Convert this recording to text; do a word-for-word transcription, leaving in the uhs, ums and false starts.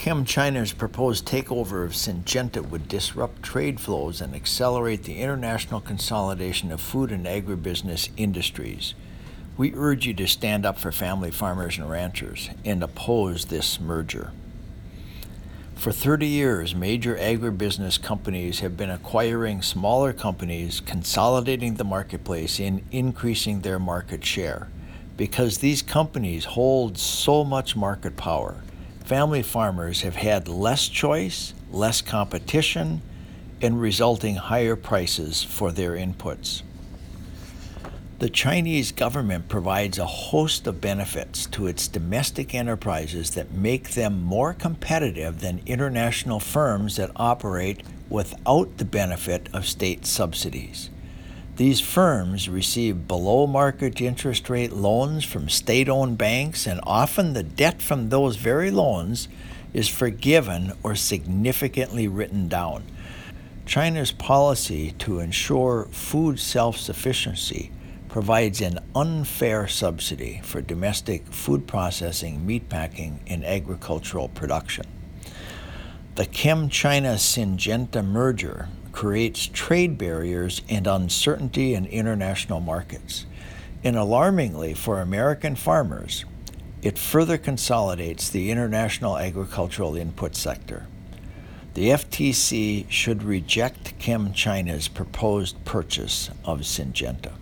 ChemChina's proposed takeover of Syngenta would disrupt trade flows and accelerate the international consolidation of food and agribusiness industries. We urge you to stand up for family farmers and ranchers and oppose this merger. For thirty years, major agribusiness companies have been acquiring smaller companies, consolidating the marketplace, and increasing their market share. Because these companies hold so much market power, family farmers have had less choice, less competition, and resulting higher prices for their inputs. The Chinese government provides a host of benefits to its domestic enterprises that make them more competitive than international firms that operate without the benefit of state subsidies. These firms receive below-market interest rate loans from state-owned banks, and often the debt from those very loans is forgiven or significantly written down. China's policy to ensure food self-sufficiency provides an unfair subsidy for domestic food processing, meatpacking, and agricultural production. The ChemChina-Syngenta merger creates trade barriers and uncertainty in international markets. And alarmingly for American farmers, it further consolidates the international agricultural input sector. The F T C should reject ChemChina's proposed purchase of Syngenta.